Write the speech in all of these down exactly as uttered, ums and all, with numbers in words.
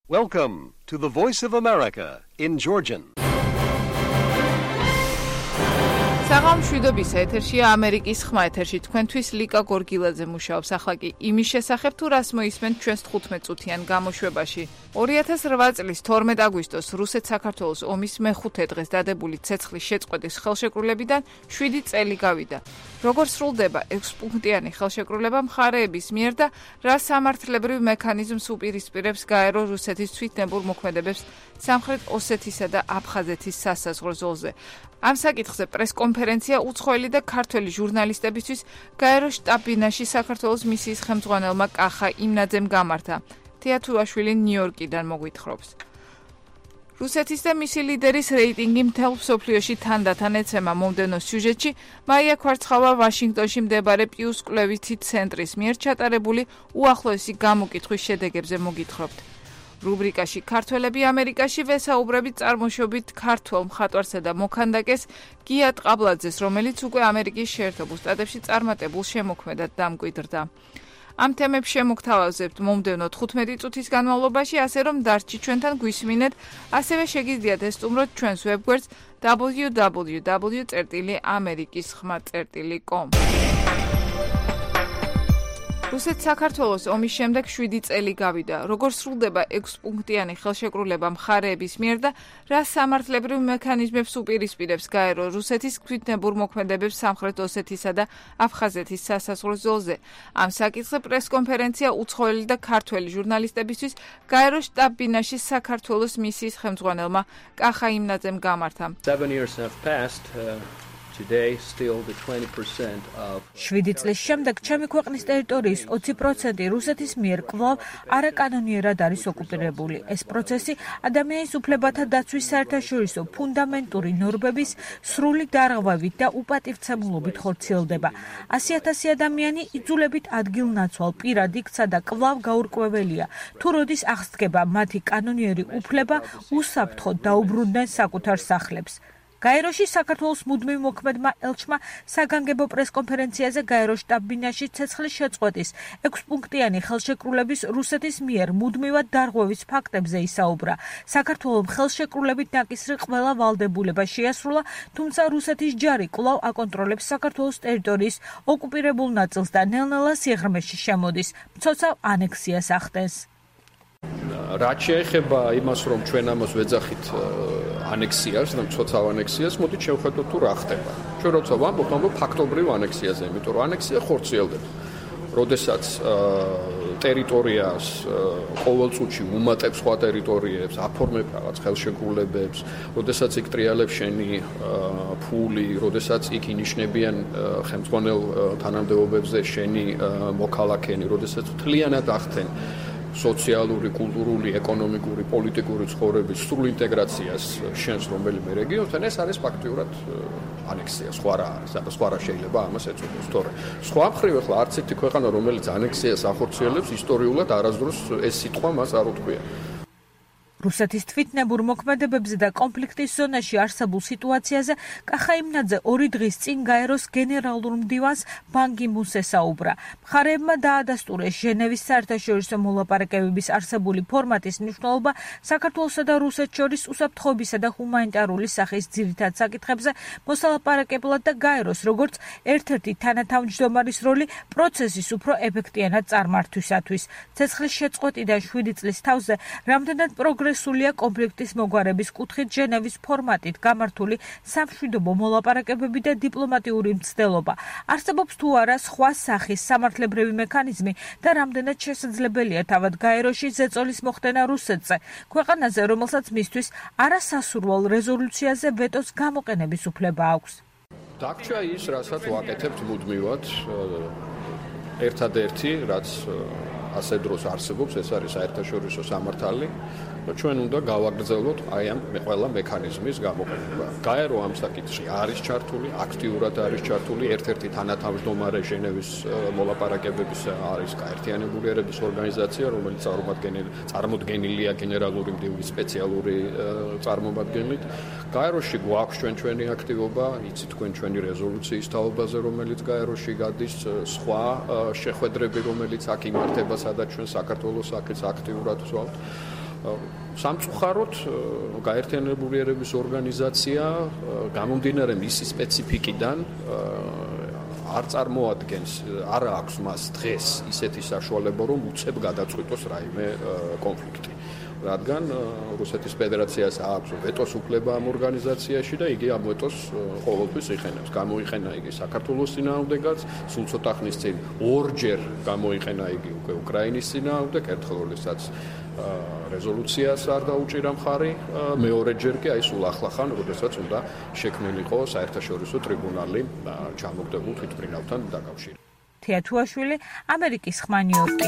Welcome to the Voice of America in Georgian. საღამ მშვიდობის ეთერშია ამერიკის ხმა ეთერში თქვენთვის ლიკა გორგილაძე მუშაობს. ახლა კი იმის შესახებ თუ რას მოისმენთ ჩვენს თხუთმეტ წუთიან გამოშვებაში. ორი ათას რვა წლის თორმეტ აგვისტოს რუსეთ-საქართველოს ომის მეხუთე დღეს დადებული ცეცხლის შეწყვეტის ხელშეკრულებიდან შვიდი წელი გავიდა. როგორ სრულდება ექვსპუნქტიანი ხელშეკრულება მხარეების მიერ და რა სამართლებრივ მექანიზმს უპირისპირებს გაერო რუსეთის თვითნებურ მოქმედებებს სამხრეთ ოსეთისა და აფხაზეთის სასაზღვრო ზოლზე. ამ საკითხზე პრესკონფერენცია უცხოელი და ქართველი ჟურნალისტებისთვის გაერო შტაბ-ბინაში საქართველოს მისიის ხელმძღვანელმა კახა იმნაძემ გამართა. თია თულაშვილი ნიუ-იორკიდან მოგვითხრობს. რუსეთის და მისი ლიდერის რეიტინგი მთელ მსოფლიოში თანდათან ეცემა. მომდევნო სიუჟეტში მაია ქვარცხალვა ვაშინგტონში მდებარე პიუს კვლევითი ცენტრის მიერ ჩატარებული უახლოესი გამოკითხვის შედეგებზე მოგითხრობთ. რუბრიკაში ქართველები ამერიკაში ვესაუბრებით წარმოშობით ქართველ მხატვარსა და მოქანდაკეს გია ტყაბლაძეს, რომელიც უკვე ამერიკის შეერთებულ შტატებში წარმატებულ შემოქმედად დამკვიდრდა. ამ თემებს შემოგთავაზებთ მომდევნო თხუთმეტი წუთის განმავლობაში, ასე რომ დარჩი ჩვენთან გვისმინეთ, ასევე შეგიძლიათ ესტუმროთ ჩვენს ვებგვერდს დაბლიუ დაბლიუ დაბლიუ წერტილი ამერიკის ხმა წერტილი კომ. რუსეთ-საქართველოს ომის შემდეგ შვიდი წელი გავიდა. როგორ სრულდება ექვსპუნქტიანი ხელშეკრულება მხარეების მიერ და რა სამართლებრივ მექანიზმებს უპირისპირებს გაერო რუსეთის თვითნებურ მოქმედებებს სამხრეთ ოსეთისა და აფხაზეთის სასაზღვრო ზოლზე. ამ საკითხზე პრესკონფერენცია უცხოელი და ქართველი ჟურნალისტებისთვის გაერო შტაბ-ბინაში საქართველოს მისიის ხელმძღვანელმა კახა იმნაძემ გამართა. Seven years have passed. Uh... Today, still the twenty percent of შვიდი წლის შემდეგ ჩემი ქვეყნის ტერიტორიის ოცი პროცენტი რუსეთის მიერ კვლავ არაკანონიერად არის ოკუპირებული. ეს პროცესი ადამიანის უფლებათა დაცვის საერთაშორისო ფუნდამენტური ნორმების სრული დარღვევით და უპატივცემულობით ხორციელდება. ასი ათასი ადამიანი იძულებით ადგილ-ნაცვალ პირად იქცა და კვლავ გაურკვეველია, თუ როდის აღსდგება მათი კანონიერი უფლება უსაფრთხოდ დაუბრუნდნენ საკუთარ სახლებს. გაეროში საქართველოს მუდმივ მოქმედმა ელჩმა საგანგებო პრესკონფერენციაზე გაერო შტაბ-ბინაში ცეცხლის შეწყვეტის ექვსპუნქტიანი ხელშეკრულების რუსეთის მიერ მუდმივად დარღვევის ფაქტებზე ისაუბრა. საქართველოს ხელშეკრულებით ნაკისრი ყველა ვალდებულება შეასრულა, თუმცა რუსეთის ჯარი კვლავ აკონტროლებს საქართველოს ტერიტორიის ოკუპირებულ ნაწილს და ნელ-ნელა სიღრმეში შემოდის, მცოცავ ანექსიას ახდენს. რაც შეეხება იმას, რომ ჩვენ ამას ვეძახით ანექსიას და მცოცავ ანექსიას, მოდით შევხედოთ თუ რა ხდება. ჩვენ როცა ვამბობთ, ამბობ ფაქტობრივ ანექსიაზე, იმიტომ რომ ანექსია ხორციელდება. როდესაც ტერიტორიას ყოველ წუთში უმატებს სხვა ტერიტორიებს, აფორმებს რაღაც ხელშეკრულებებს, როდესაც იქ ტრიალებს შენი ფული, როდესაც იქ ინიშნებიან ხელმძღვანელ თანამდებობებზე შენი მოქალაქენი, როდესაც მთლიანად ახდენ სოციალური, კულტურული, ეკონომიკური, პოლიტიკური ცხოვრების სრულ ინტეგრაციას შენს რომელიმე რეგიონთან, ეს არის ფაქტიურად ანექსია, სხვა რა არის, სხვა რა შეიძლება ამას ეწოდოს. თორე სხვა მხრივ ახლა არც ერთი ქვეყანა, რომელიც ანექსიას ახორციელებს, ისტორიულად არასდროს ეს სიტყვა მას არ უთქვია. რუსეთის თვითნებურ მოქმედებებზე და კონფლიქტის ზონაში არსებულ სიტუაციაზე კახა იმნაძე ორი დღის წინ გაეროს გენერალურ მდივანს ბან კი მუნს ესაუბრა. მხარეებმა დაადასტურეს ჟენევის საერთაშორისო მოლაპარაკებების არსებული ფორმატის მნიშვნელობა საქართველოსა და რუსეთს შორის უსაფრთხოებისა და ჰუმანიტარული სახის ძირითად საკითხებზე მოსალაპარაკებლად და გაეროს როგორც ერთ-ერთი თანათავმჯდომარის როლი პროცესის უფრო ეფექტიანად წარმართვისათვის. ცეცხლის შეწყვეტიდან შვიდი წლის თავზე რამდენად პროგრესულია კონფლიქტის მოგვარების კუთხით ჟენევის ფორმატით გამართული სამშვიდობო მოლაპარაკებები და დიპლომატიური მცდელობა. არსებობს თუ არა სხვა სახის სამართლებრივი მექანიზმი და რამდენად შესაძლებელია თავად გაეროში ზეწოლის მოხდენა რუსეთზე, ქვეყანაზე, რომელსაც მისთვის არასასურველ რეზოლუციაზე ვეტოს გამოყენების უფლება აქვს. დაგვრჩა ის, რასაც ვაკეთებთ მუდმივად, ერთადერთი, რაც ასე დროს არსებობს, ეს არის საერთაშორისო სამართალი. ჩვენ უნდა გავაგრძელოთ აი ამ ყველა მექანიზმის გამოყენება. გაერო ამ საკითხში არის ჩართული, აქტიურად არის ჩართული, ერთ-ერთი თანათავმჯდომარე ჟენევის მოლაპარაკებების არის გაერთიანებული ერების ორგანიზაცია, რომელიც წარმოდგენილია გენერალური მდივნის სპეციალური წარმომადგენლით. გაეროში გვაქვს ჩვენ ჩვენი აქტივობა, იცით თქვენ ჩვენი რეზოლუციის თაობაზე, რომელიც გაეროში გადის, სხვა შეხვედრები, რომელიც აქ იმართება, სადაც ჩვენ საქართველოს საკითხს აქტიურად ვსვავთ. სამწუხაროდ გაერთიანებული ერების ორგანიზაცია გამომდინარე მისი სპეციფიკიდან არ წარმოადგენს, არ აქვს მას დღეს ისეთი საშუალება, რომ უცებ გადაწყვიტოს რაიმე კონფლიქტი. რადგან რუსეთის ფედერაციას აქვს ვეტოს უფლება ამ ორგანიზაციაში და იგი ამ ვეტოს ყოველთვის იხენებს. გამოიყენა იგი საქართველოს წინააღმდეგაც, სულ ცოტა ხნის წინ ორჯერ გამოიყენა იგი უკვე უკრაინის წინააღმდეგ, ერთხელ როდესაც რეზოლუციას არ დაუჭირა მხარი, მეორეჯერ კი აი სულ ახლახან, როდესაც უნდა შექმნილიყო საერთაშორისო ტრიბუნალი ჩამოგდებულ თვითმფრინავთან დაკავშირებით. თეა თუაშვილი, ამერიკის ხმა ნიუ-იორკი.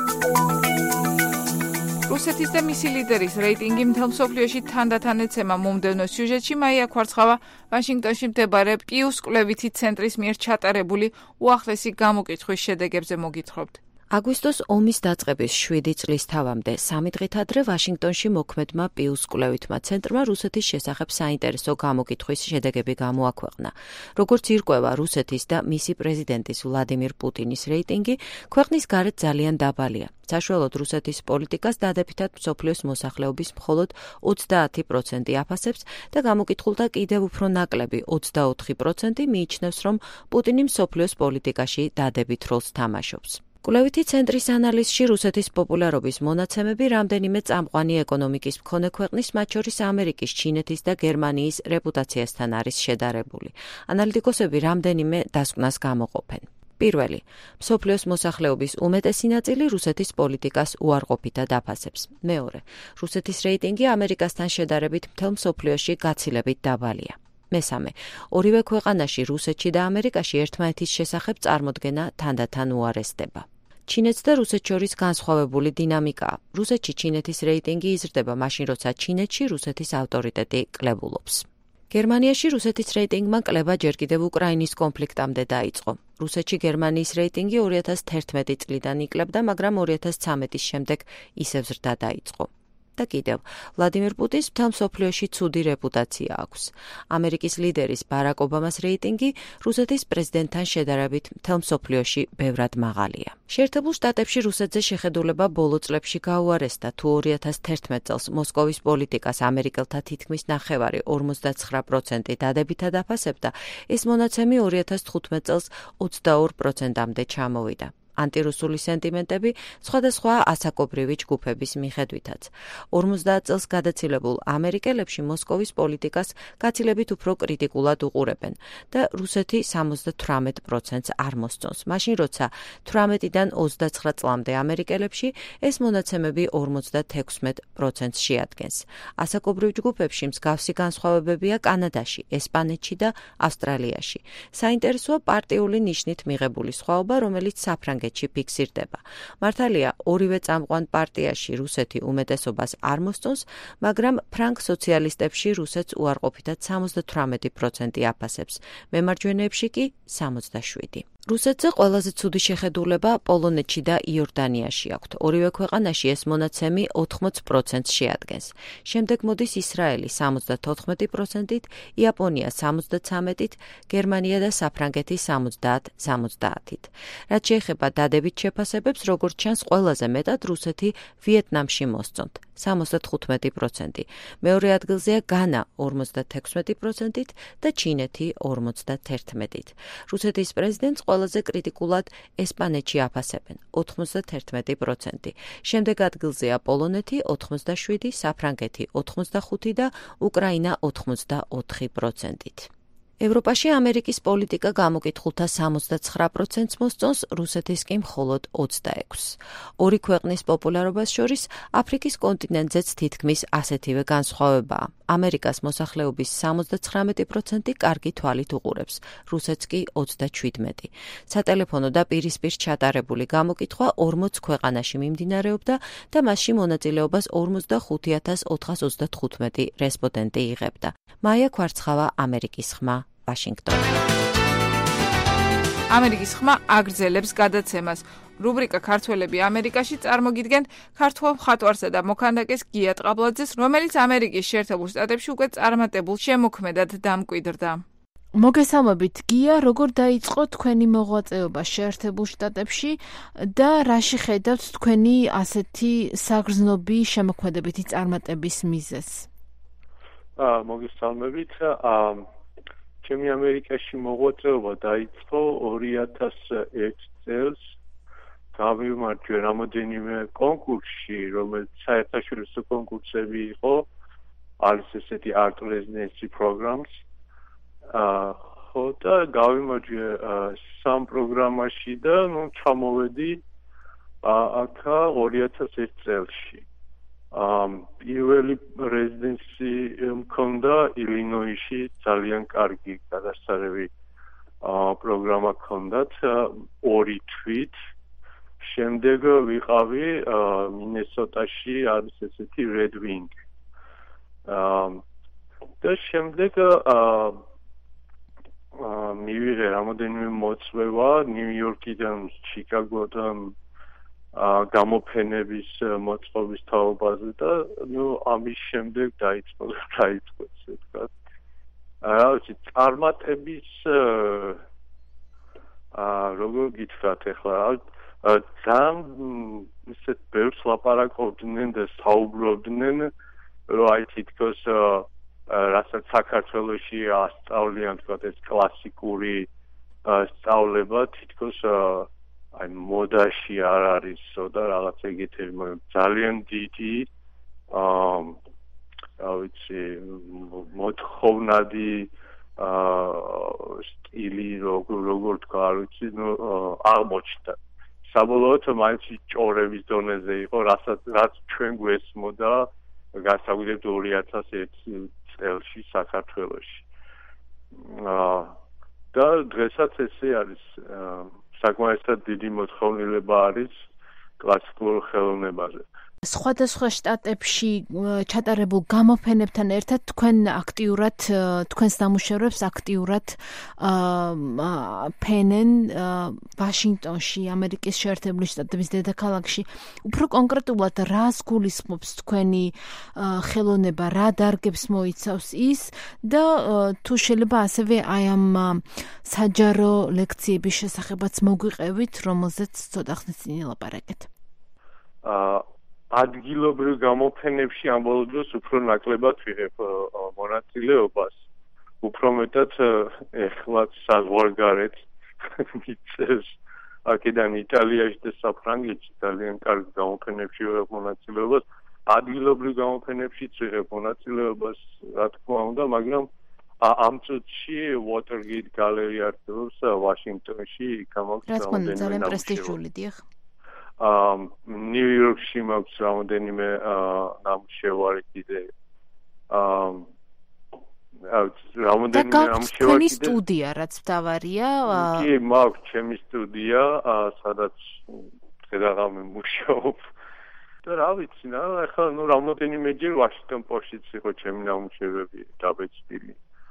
რუსეთის და მისი ლიდერის რეიტინგი მთელ მსოფლიოში თანდათან ეცემა. მომდევნო სიუჟეტში მაია ქვარცხავა ვაშინგტონში მდებარე პიუს კვლევითი ცენტრის მიერ ჩატარებული უახლესი გამოკითხვის შედეგებზე მოგითხრობთ. აგვისტოს ომის დაწყების შვიდი წლის თავამდე სამი დღით ადრე ვაშინგტონში მოქმედმა პიუს კვლევითმა ცენტრმა რუსეთის შესახებ საინტერესო გამოკითხვის შედეგები გამოაქვეყნა. როგორც ირკვევა, რუსეთის და მისი პრეზიდენტის ვლადიმირ პუტინის რეიტინგი ქვეყნის გარეთ ძალიან დაბალია. საშუალოდ რუსეთის პოლიტიკას დადებითად მსოფლიოს მოსახლეობის მხოლოდ ოცდაათი პროცენტი აფასებს და გამოკითხულთა კიდევ უფრო ნაკლები ოცდაოთხი პროცენტი მიიჩნევს, რომ პუტინი მსოფლიოს პოლიტიკაში დადებით როლს თამაშობს. კვლევითი ცენტრის ანალიზში რუსეთის პოპულარობის მონაცემები რამდენიმე წამყვანი ეკონომიკის მქონე ქვეყნის, მათ შორის ამერიკის, ჩინეთის და გერმანიის რეპუტაციასთან არის შედარებული. ანალიტიკოსები რამდენიმე დასკვნას გამოყოფენ. პირველი, მსოფლიოს მოსახლეობის უმეტესი ნაწილი რუსეთის პოლიტიკას უარყოფითად აფასებს. მეორე, რუსეთის რეიტინგი ამერიკასთან შედარებით მთელ მსოფლიოში გაცილებით დაბალია. მესამე, ორივე ქვეყანაში, რუსეთში და ამერიკაში ერთმანეთის შესახებ წარმოდგენა თანდათან უარესდება. ჩინეთს და რუსეთს შორის განსხვავებული დინამიკაა. რუსეთში ჩინეთის რეიტინგი იზრდება მაშინ, როცა ჩინეთში რუსეთის ავტორიტეტი კლებულობს. გერმანიაში რუსეთის რეიტინგმა კლება ჯერ კიდევ უკრაინის კონფლიქტამდე დაიწყო. რუსეთში გერმანიის რეიტინგი ორი ათას თერთმეტი წლიდან იკლებდა, მაგრამ ორი ათას ცხრამეტის შემდეგ ისევ ზრდა დაიწყო. და კიდევ, ვლადიმირ პუტინს მთელ მსოფლიოში ცუდი რეპუტაცია აქვს. ამერიკის ლიდერის ბარაკ ობამას რეიტინგი რუსეთის პრეზიდენტთან შედარებით მთელ მსოფლიოში ბევრად მაღალია. შეერთებულ შტატებში რუსეთზე შეხედულება ბოლო წლებში გაუარესდა, თუ ორი ათას თერთმეტ წელს მოსკოვის პოლიტიკას ამერიკელთა თითქმის ნახევარი ორმოცდაცხრა პროცენტი დადებითად აფასებდა, ეს მონაცემი ორი ათას თხუთმეტ წელს ოცდაორ პროცენტამდე ჩამოვიდა. ანტირუსული სენტიმენტები სხვადასხვა ასაკობრივი ჯგუფების მიხედვითაც. ორმოცდაათ წელს გადაცილებულ ამერიკელებში მოსკოვის პოლიტიკას გაცილებით უფრო კრიტიკულად უყურებენ და რუსეთი სამოცდათვრამეტ პროცენტს არ მოსწონს. მაშინ, როცა თვრამეტიდან ოცდაცხრა წლამდე ამერიკელებში ეს მონაცემები ორმოცდათექვსმეტ პროცენტს შეადგენს. ასაკობრივ ჯგუფებში მსგავსი განსხვავებებია კანადაში, ესპანეთში და ავსტრალიაში. საინტერესოა პარტიული ნიშნით მიღებული სხვაობა, რომელიც საფრანგეთში ფიქსირდება. მართალია, ორივე წამყვან პარტიაში რუსეთი უმეტესობას არ მოსწონს, მაგრამ ფრანგ სოციალისტებში რუსეთს უარყოფითად სამოცდათვრამეტი პროცენტი აფასებს, მემარჯვენეებში კი სამოცდაშვიდი. რუსეთზე ყველაზე ცუდი შეხედულება პოლონეთში და იორდანიაში აქვთ. ორივე ქვეყანაში ეს მონაცემი ოთხმოც პროცენტს შეადგენს. შემდეგ მოდის ისრაელი სამოცდათოთხმეტი პროცენტით, იაპონია სამოცდაცამეტით, გერმანია და საფრანგეთი სამოცდაათ სამოცდაათით. რაც შეეხება დადებით შეფასებებს, როგორც ჩანს, ყველაზე მეტად რუსეთი ვიეტნამში მოსწონთ. სამოცდათხუთმეტი პროცენტი. მეორე ადგილზეა განა ორმოცდათექვსმეტი პროცენტით და ჩინეთი ორმოცდათერთმეტით. რუსეთის პრეზიდენტს ყველაზე კრიტიკულად ესპანეთში აფასებენ ოთხმოცდათერთმეტი პროცენტი. შემდეგ ადგილზეა პოლონეთი ოთხმოცდაშვიდი, საფრანგეთი ოთხმოცდახუთი და უკრაინა ოთხმოცდაოთხი პროცენტით. ევროპაში ამერიკის პოლიტიკა გამოკითხულთა სამოცდაცხრა პროცენტს მოსწონს, რუსეთის კი მხოლოდ ოცდაექვსს. ორი ქვეყნის პოპულარობას შორის აფრიკის კონტინენტზეც თითქმის ასეთივე განსხვავებაა. ამერიკას მოსახლეობის სამოცდაცხრამეტი პროცენტი კარგი თვალით უყურებს, რუსეთს კი ოცდაჩვიდმეტი. სატელეფონო და პირისპირ ჩატარებული გამოკითხვა ორმოც ქვეყანაში მიმდინარეობდა და მასში მონაწილეობას ორმოცდახუთი ათას ოთხას ოცდათხუთმეტი რესპონდენტი იღებდა. მაია ქვარცხავა, ამერიკის ხმა, ვაშინგტონი. ამერიკის ხმა აგრძელებს გადაცემას. რუბრიკა ქართველები ამერიკაში წარმოგიდგენთ ქართველ მხატვარსა და მოქანდაკეს გია ტყაბლაძეს, რომელიც ამერიკის შეერთებულ შტატებში უკვე წარმატებულ შემოქმედად დამკვიდრდა. მოგესალმებით გია, როგორ დაიწყო თქვენი მოღვაწეობა შეერთებულ შტატებში და რაში ხედავთ თქვენი ასეთი საგრძნობი შემოქმედებითი წარმატების მიზეზს? აა მოგესალმებით. აა ჩემი ამერიკაში მოღვაწეობა დაიწყო ორი ათას ერთი წელს. გავიმარჯვე რამოდენიმე კონკურსში, რომელიც საერთაშორისო კონკურსები იყო, არის ესეთი art residency programs. აა ხო და გავიმარჯვე სამ პროგრამაში და ნუ ჩამოვედი აქა ორი ათას ერთი წელში. აა პირველი residency მქონდა ილინოისში, ძალიან კარგი გადასარევი აა პროგრამა ჰქონდათ ორი თვით. შემდეგ ვიყავი მინესოტაში, არის ესეთი Red Wing. აა და შემდეგ აა მივიღე რამოდენიმე მოწვევა ნიუ-იორკიდან, ჩიკაგოდან გამოფენების მოწყობის თაობაზე და ნუ ამის შემდეგ დაიწყო დაიწყო ესე ვთქვათ. რა ვიცი, წარმატების აა როგორ გითხრათ ახლა, ძალიან ისეთ ბევრს ლაპარაკობდნენ და საუბრობდნენ, რომ აი თითქოს რასაც საქართველოში ასწავლიან, თქვათ ეს კლასიკური სწავლება, თითქოს აი მოდაში არ არისო და რაღაც ეგეთები, მაგრამ ძალიან დიდი აა რა ვიცი, მოთხოვნადი აა სტილი, როგორ როგორ თქვა, არ ვიცი, ნუ აღმოჩნდა. საბოლოოდ მაინც ჭორების დონეზე იყო, რასაც რაც ჩვენ გვესმოდა გასაგვიდეთ ორი ათას ერთი წელში საქართველოში. აა და დღესაც ესე არის, საკმაოდ დიდი მოთხოვნილება არის კლასიკურ ხელოვნებაზე. სხვადასხვა შტატებში ჩატარებულ გამოფენებთან ერთად თქვენ აქტიურად თქვენს ნამუშევრებს აქტიურად ფენენ ვაშინგტონში, ამერიკის შეერთებული შტატების დედაქალაქში. უფრო კონკრეტულად რას გულისხმობს თქვენი ხელოვნება, რა დარგებს მოიცავს ის და თუ შეიძლება ასევე აი ამ საჯარო ლექციების შესახებაც მოგვიყევით, რომელზეც ცოტა ხნის წინ ელაპარაკეთ. აა ადგილობრივ გამოფენებში ამ ბოლო დროს უფრო ნაკლებად ვიღებ მონაწილეობას. უფრო მეტად ეხლაც საზღვარგარეთ მიწევს აქედან იტალიაში და საფრანგეთში ძალიან კარგ გამოფენებში ვიღებ მონაწილეობას. ადგილობრივ გამოფენებშიც ვიღებ მონაწილეობას, რა თქმა უნდა, მაგრამ ამ წუთში Watergate Gallery არსებობს ვაშინგტონში, გამოგცემს რა თქმა უნდა, ძალიან პრესტიჟული, დიახ. აა ნიუ-იორკში მაქვს რამოდენიმე ნამუშევარი კიდე. აა რამოდენიმე ნამუშევარი. თქვენი სტუდია რაც მთავარია? კი, მაქვს ჩემი სტუდია, სადაც დღე-დღე მუშაობ. და რა ვიცი, ახლა ნუ რამოდენიმეჯერ ვაშინგტონ პოსტშიც იყო ჩემი ნამუშევრები დაბეჭდილი.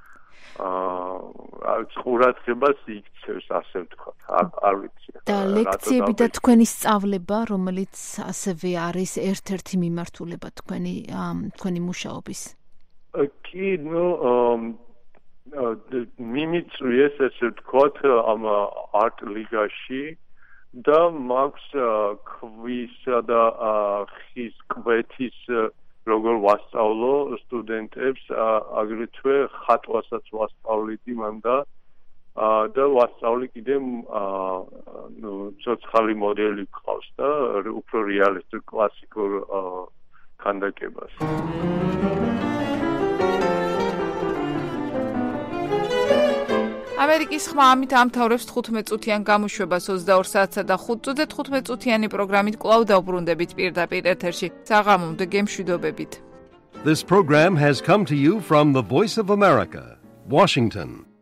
აა ყურადღებას იქცევს, ასე ვთქვათ, არ ვიცი. და ლექციები და თქვენი სწავლება, რომელიც ასევე არის ერთ-ერთი მიმართულება თქვენი თქვენი მუშაობის. კი, ნუ მიმიწვიეს, ესე ვთქვათ, ამ art ლიგაში და მაქვს ქვისა და ხის კვეთის როგორ ვასწავლო სტუდენტებს, აგრეთვე ხატვასაც ვასწავლით მან და და ვასწავლი კიდე ნუ ცოცხალი მოდელი გყავს და უფრო რეალისტურ კლასიკურ ქანდაკებას. ამერიკის ხმა ამით ამთავრებს თხუთმეტ წუთიან გამოშვებას ოცდაორ საათსა და ხუთ წუთზე თხუთმეტ წუთიანი პროგრამით კვლავ დავბრუნდებით პირდაპირ ეთერში. საღამომდე გემშვიდობებით. This program has come to you from the Voice of America, Washington.